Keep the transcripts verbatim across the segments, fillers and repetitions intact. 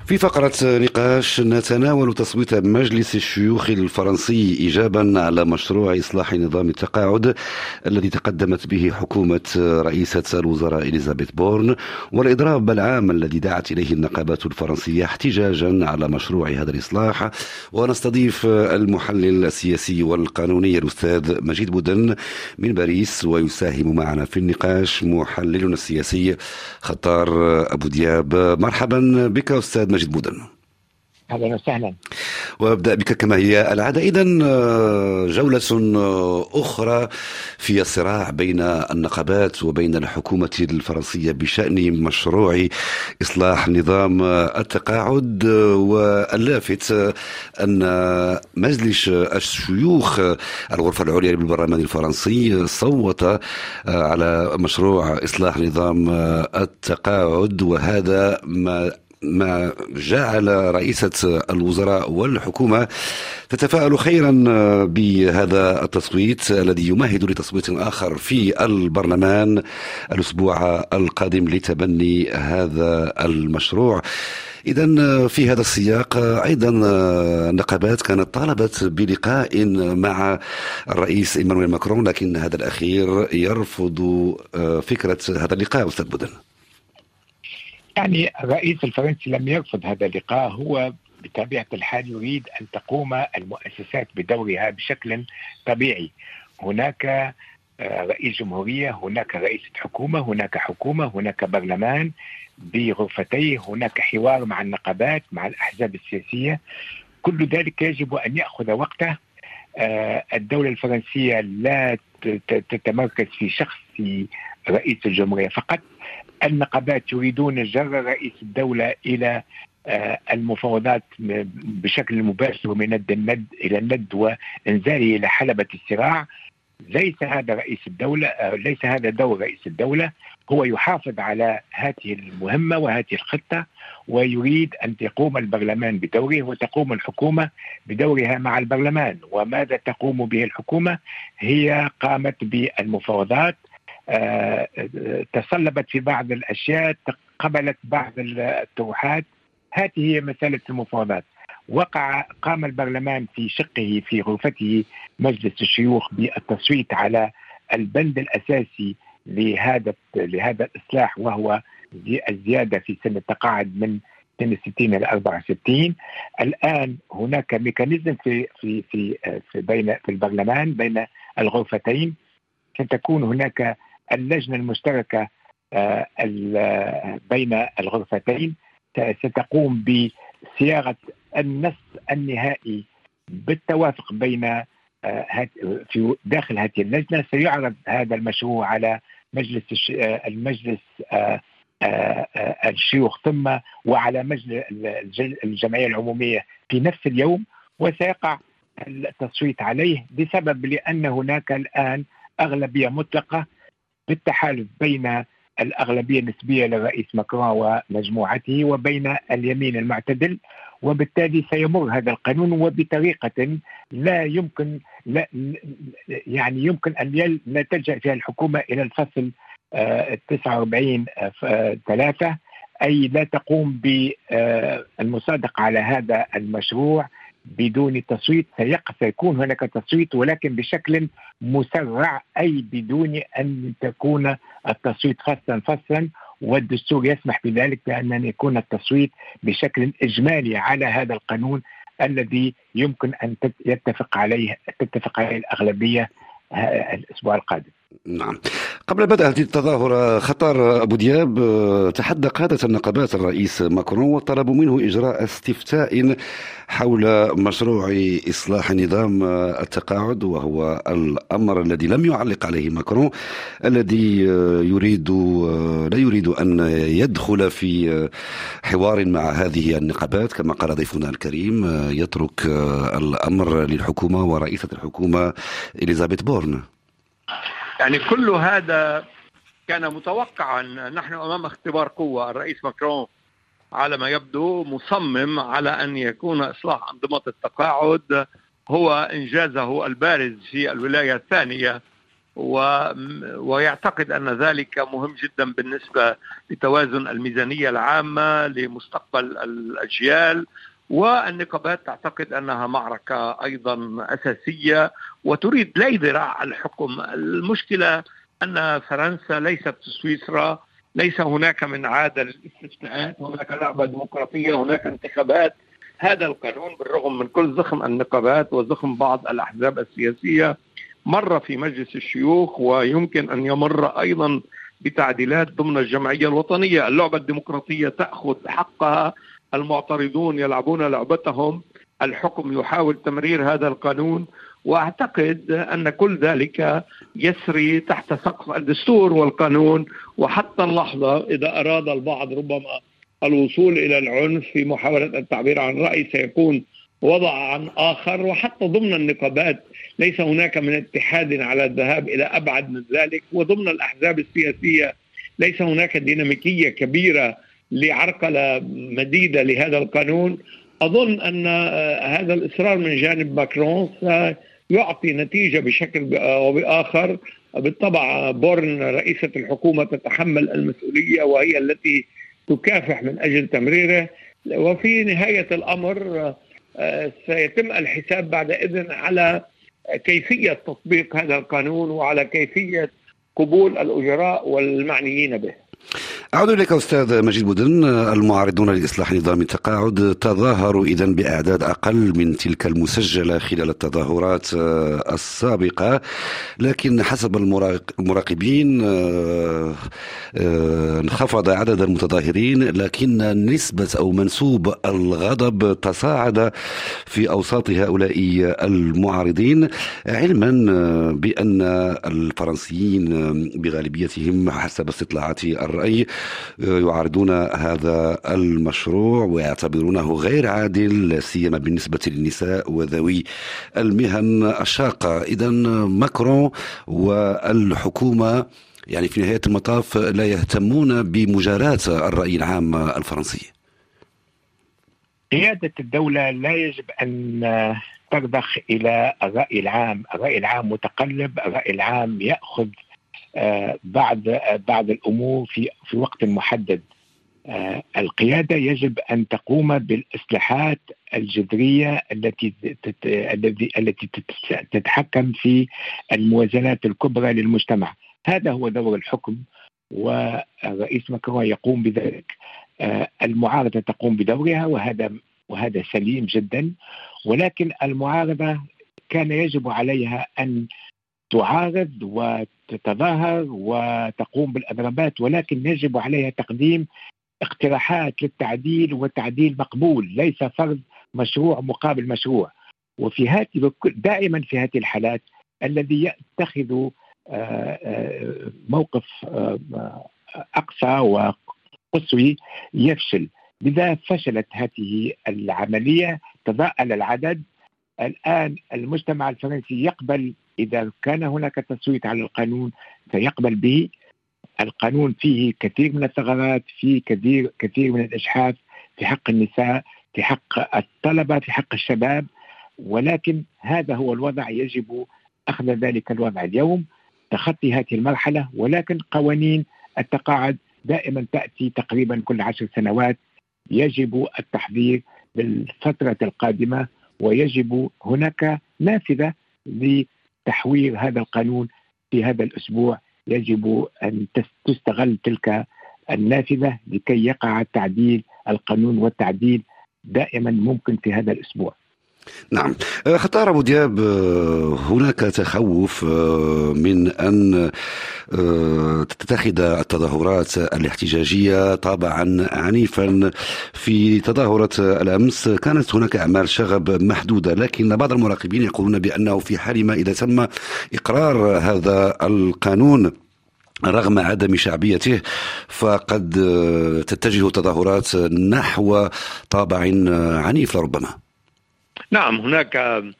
في فقرة نقاش نتناول تصويت مجلس الشيوخ الفرنسي إيجابا على مشروع إصلاح نظام التقاعد الذي تقدمت به حكومة رئيسة الوزراء إليزابيث بورن، والإضراب العام الذي دعت إليه النقابات الفرنسية احتجاجا على مشروع هذا الإصلاح. ونستضيف المحلل السياسي والقانوني الأستاذ مجيد بودن من باريس، ويساهم معنا في النقاش محللنا السياسي خطار أبو دياب. مرحبا بك أستاذ مجيد بودن. اهلا وسهلا. وابدا بك كما هي العاده. اذا جوله اخرى في الصراع بين النقابات وبين الحكومه الفرنسيه بشان مشروع اصلاح نظام التقاعد، واللافت ان مجلس الشيوخ الغرفه العليا بالبرلمان الفرنسي صوت على مشروع اصلاح نظام التقاعد، وهذا ما ما جعل رئيسة الوزراء والحكومة تتفاءل خيرا بهذا التصويت الذي يمهد لتصويت آخر في البرلمان الأسبوع القادم لتبني هذا المشروع. إذن في هذا السياق أيضا النقابات كانت طالبت بلقاء مع الرئيس إيمانويل ماكرون، لكن هذا الأخير يرفض فكرة هذا اللقاء. أستاذ بودن، يعني الرئيس الفرنسي لم يرفض هذا اللقاء، هو بطبيعة الحال يريد أن تقوم المؤسسات بدورها بشكل طبيعي. هناك رئيس جمهورية، هناك رئيسة حكومة، هناك حكومة، هناك برلمان بغرفتيه، هناك حوار مع النقابات مع الأحزاب السياسية. كل ذلك يجب أن يأخذ وقته. الدولة الفرنسية لا تتمركز في شخص رئيس الجمهورية فقط. النقابات يريدون جر رئيس الدولة إلى المفاوضات بشكل مباشر من الند الند إلى الند وإنزاله إلى حلبة الصراع. ليس هذا رئيس الدولة، ليس هذا دور رئيس الدولة. هو يحافظ على هذه المهمة وهذه الخطة، ويريد أن يقوم البرلمان بدوره وتقوم الحكومة بدورها مع البرلمان. وماذا تقوم به الحكومة؟ هي قامت بالمفاوضات، آه، تصلبت في بعض الأشياء، قبلت بعض الطروحات. هذه هي مسألة المفاوضات. وقع قام البرلمان في شقه في غرفته مجلس الشيوخ بالتصويت على البند الأساسي لهذا لهذا الإصلاح، وهو الزيادة في سن التقاعد من اثنين وستين إلى أربعة وستين. الآن هناك ميكانيزم في في في في بين في البرلمان بين الغرفتين. ستكون هناك اللجنة المشتركة بين الغرفتين، ستقوم بصياغة النص النهائي بالتوافق بين في داخل هذه اللجنة. سيعرض هذا المشروع على مجلس المجلس الشيوخ ثم وعلى مجلس الجمعية العمومية في نفس اليوم، وسيقع التصويت عليه بسبب لأن هناك الآن أغلبية مطلقة بالتحالف بين الأغلبية النسبية للرئيس ماكرون ومجموعته وبين اليمين المعتدل. وبالتالي سيمر هذا القانون وبطريقة لا يمكن لا يعني يمكن أن لا تلجأ فيها الحكومة إلى الفصل تسعة وأربعين ثلاثة، أي لا تقوم بالمصادقة على هذا المشروع بدون تصويت. سيكون هناك تصويت ولكن بشكل مسرع، أي بدون أن تكون التصويت فصلا فصلا، والدستور يسمح بذلك بأن يكون التصويت بشكل إجمالي على هذا القانون الذي يمكن أن يتفق عليه تتفق عليه الأغلبية الأسبوع القادم. نعم. قبل بدء هذه التظاهرة خطر أبو دياب، تحدى قادة النقابات الرئيس ماكرون وطلبوا منه إجراء استفتاء حول مشروع إصلاح نظام التقاعد، وهو الأمر الذي لم يعلق عليه ماكرون، الذي يريد لا يريد أن يدخل في حوار مع هذه النقابات. كما قال ضيفنا الكريم، يترك الأمر للحكومة ورئيسة الحكومة إليزابيث بورن. يعني كل هذا كان متوقعا. نحن أمام اختبار قوة. الرئيس ماكرون على ما يبدو مصمم على أن يكون إصلاح أنظمة التقاعد هو إنجازه البارز في الولاية الثانية ويعتقد أن ذلك مهم جدا بالنسبة لتوازن الميزانية العامة لمستقبل الأجيال. والنقابات تعتقد أنها معركة أيضا أساسية وتريد لي ذراع الحكم. المشكلة أن فرنسا ليست سويسرا، ليس هناك من عادة للاستثناءات، هناك لعبة ديمقراطية، هناك انتخابات. هذا القانون بالرغم من كل زخم النقابات وزخم بعض الأحزاب السياسية مر في مجلس الشيوخ، ويمكن أن يمر أيضا بتعديلات ضمن الجمعية الوطنية. اللعبة الديمقراطية تأخذ حقها، المعترضون يلعبون لعبتهم، الحكم يحاول تمرير هذا القانون. وأعتقد أن كل ذلك يسري تحت سقف الدستور والقانون. وحتى اللحظة إذا أراد البعض ربما الوصول إلى العنف في محاولة التعبير عن رأي سيكون وضعا آخر. وحتى ضمن النقابات ليس هناك من اتحاد على الذهاب إلى أبعد من ذلك، وضمن الأحزاب السياسية ليس هناك ديناميكية كبيرة لعرقلة مديدة لهذا القانون. أظن أن هذا الإصرار من جانب ماكرون سيعطي نتيجة بشكل أو بآخر. بالطبع بورن رئيسة الحكومة تتحمل المسؤولية وهي التي تكافح من أجل تمريره، وفي نهاية الأمر سيتم الحساب بعد إذن على كيفية تطبيق هذا القانون وعلى كيفية قبول الأجراء والمعنيين به. أعود إليك أستاذ مجيد بودن. المعارضون لإصلاح نظام التقاعد تظاهروا إذن بأعداد أقل من تلك المسجلة خلال التظاهرات السابقة، لكن حسب المراقبين انخفض عدد المتظاهرين، لكن نسبة أو منسوب الغضب تصاعد في أوساط هؤلاء المعارضين، علما بأن الفرنسيين بغالبيتهم حسب استطلاعات الرأي يعارضون هذا المشروع ويعتبرونه غير عادل، سيما بالنسبة للنساء وذوي المهن الشاقة. إذن ماكرون والحكومة يعني في نهاية المطاف لا يهتمون بمجاراة الرأي العام الفرنسي. قيادة الدولة لا يجب أن ترضخ إلى الرأي العام. الرأي العام متقلب، الرأي العام يأخذ آه بعد آه بعد الأمور في في وقت محدد. آه القيادة يجب أن تقوم بالإصلاحات الجذرية التي التي التي تتحكم في الموازنات الكبرى للمجتمع. هذا هو دور الحكم، والرئيس ماكرون يقوم بذلك. آه المعارضة تقوم بدورها، وهذا وهذا سليم جدا، ولكن المعارضة كان يجب عليها أن تعارض وتتظاهر وتقوم بالإضرابات، ولكن يجب عليها تقديم اقتراحات للتعديل، والتعديل مقبول، ليس فرض مشروع مقابل مشروع. وفي هذه دائما في هذه الحالات الذي يتخذ موقف أقصى وقصوي يفشل. لذا فشلت هذه العملية، تضاءل العدد. الآن المجتمع الفرنسي يقبل، إذا كان هناك تصويت على القانون فيقبل به. القانون فيه كثير من الثغرات، فيه كثير كثير من الإجحاف في حق النساء، في حق الطلبة، في حق الشباب، ولكن هذا هو الوضع. يجب أخذ ذلك الوضع اليوم، تخطي هذه المرحلة. ولكن قوانين التقاعد دائما تأتي تقريبا كل عشر سنوات. يجب التحضير بالفترة القادمة، ويجب هناك نافذة لتحوير هذا القانون في هذا الأسبوع. يجب أن تستغل تلك النافذة لكي يقع تعديل القانون، والتعديل دائما ممكن في هذا الأسبوع. نعم. خطار أبو دياب، هناك تخوف من أن تتخذ التظاهرات الاحتجاجية طابعا عنيفا. في تظاهرة الأمس كانت هناك أعمال شغب محدودة، لكن بعض المراقبين يقولون بأنه في حال ما إذا تم إقرار هذا القانون رغم عدم شعبيته فقد تتجه تظاهرات نحو طابع عنيف لربما. نعم، هناك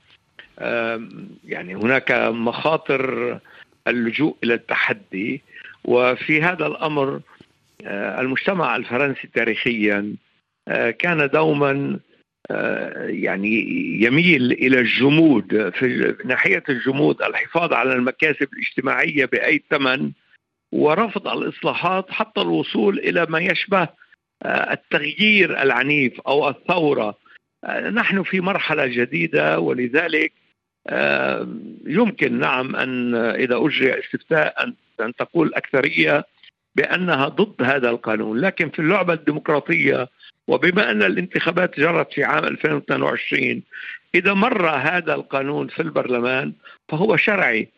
يعني هناك مخاطر اللجوء إلى التحدي. وفي هذا الأمر المجتمع الفرنسي تاريخيا كان دوما يعني يميل إلى الجمود، في ناحية الجمود الحفاظ على المكاسب الاجتماعية بأي ثمن، ورفض الإصلاحات حتى الوصول إلى ما يشبه التغيير العنيف أو الثورة. نحن في مرحلة جديدة، ولذلك يمكن نعم أن إذا أجري استفتاء أن تقول أكثرية بأنها ضد هذا القانون، لكن في اللعبة الديمقراطية وبما أن الانتخابات جرت في عام ألفين واثنين وعشرين، إذا مر هذا القانون في البرلمان فهو شرعي.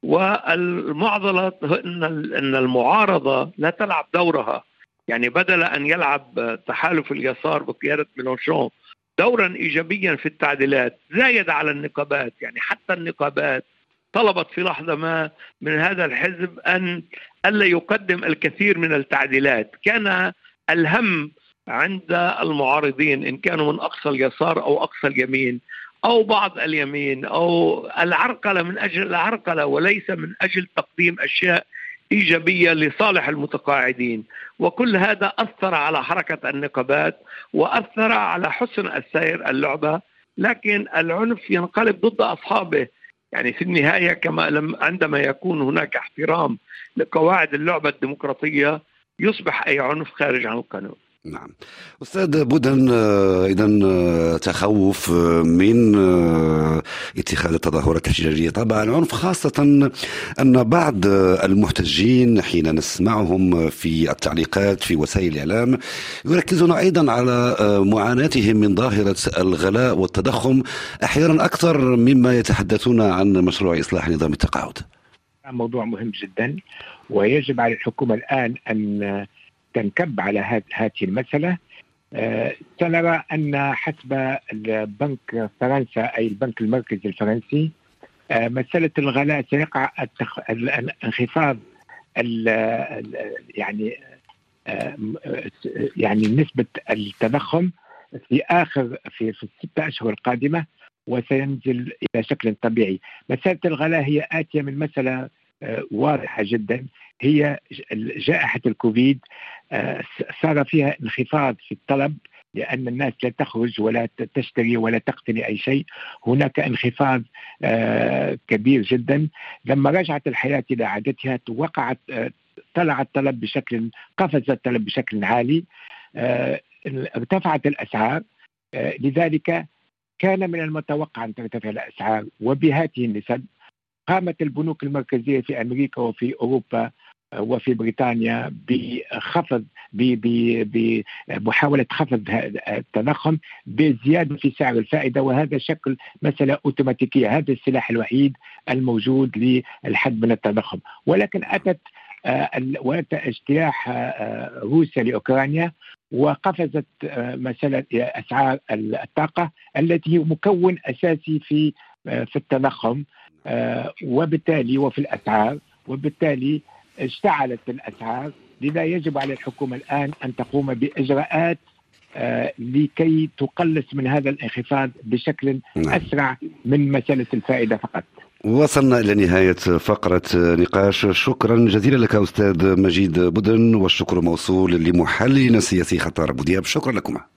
والمعضلة أن المعارضة لا تلعب دورها، يعني بدل أن يلعب تحالف اليسار بقيادة ميلانشون دورا إيجابيا في التعديلات زايد على النقابات، يعني حتى النقابات طلبت في لحظة ما من هذا الحزب أن ألا يقدم الكثير من التعديلات. كان الهم عند المعارضين إن كانوا من أقصى اليسار أو أقصى اليمين أو بعض اليمين أو العرقلة من أجل العرقلة وليس من أجل تقديم أشياء إيجابية لصالح المتقاعدين. وكل هذا أثر على حركة النقابات وأثر على حسن السير اللعبة، لكن العنف ينقلب ضد أصحابه. يعني في النهاية كما لم عندما يكون هناك احترام لقواعد اللعبة الديمقراطية يصبح أي عنف خارج عن القانون. نعم أستاذ بودن، إذن تخوف من اتخاذ التظاهرات الاحتجاجية طبعا عنف، خاصة أن بعض المحتجين حين نسمعهم في التعليقات في وسائل الإعلام يركزون أيضا على معاناتهم من ظاهرة الغلاء والتضخم أحيانا أكثر مما يتحدثون عن مشروع إصلاح نظام التقاعد. موضوع مهم جدا، ويجب على الحكومة الآن أن تنكب على هذه المسألة. أه سنرى أن حسب البنك فرنسا أي البنك المركزي الفرنسي أه مسألة الغلاء سيقع التخ... الانخفاض ال... يعني أه يعني نسبة التضخم في آخر في, في الستة أشهر القادمة وسينزل إلى شكل طبيعي. مسألة الغلاء هي آتية من مسألة أه واضحة جدا، هي جائحة الكوفيد. صار فيها انخفاض في الطلب لأن الناس لا تخرج ولا تشتري ولا تقتني أي شيء. هناك انخفاض كبير جدا. لما رجعت الحياة إلى عادتها وقعت طلع الطلب بشكل قفز الطلب بشكل عالي، ارتفعت الأسعار. لذلك كان من المتوقع أن ترتفع الأسعار، وبهذه النسب قامت البنوك المركزية في أمريكا وفي أوروبا وفي بريطانيا بخفض بمحاولة خفض التضخم بزيادة في سعر الفائدة، وهذا شكل مسألة أوتوماتيكية. هذا السلاح الوحيد الموجود للحد من التضخم. ولكن أتت وأتى اجتياح روسيا لأوكرانيا وقفزت مسألة أسعار الطاقة التي هي مكون أساسي في في التضخم وبالتالي وفي الأسعار، وبالتالي اشتعلت الأسعار. لذا يجب على الحكومة الآن أن تقوم بإجراءات آه لكي تقلص من هذا الانخفاض بشكل أسرع من مسألة الفائدة فقط. وصلنا إلى نهاية فقرة نقاش. شكرا جزيلا لك أستاذ مجيد بودن، والشكر موصول لمحللنا السياسي خطار بودياب. شكرا لكم.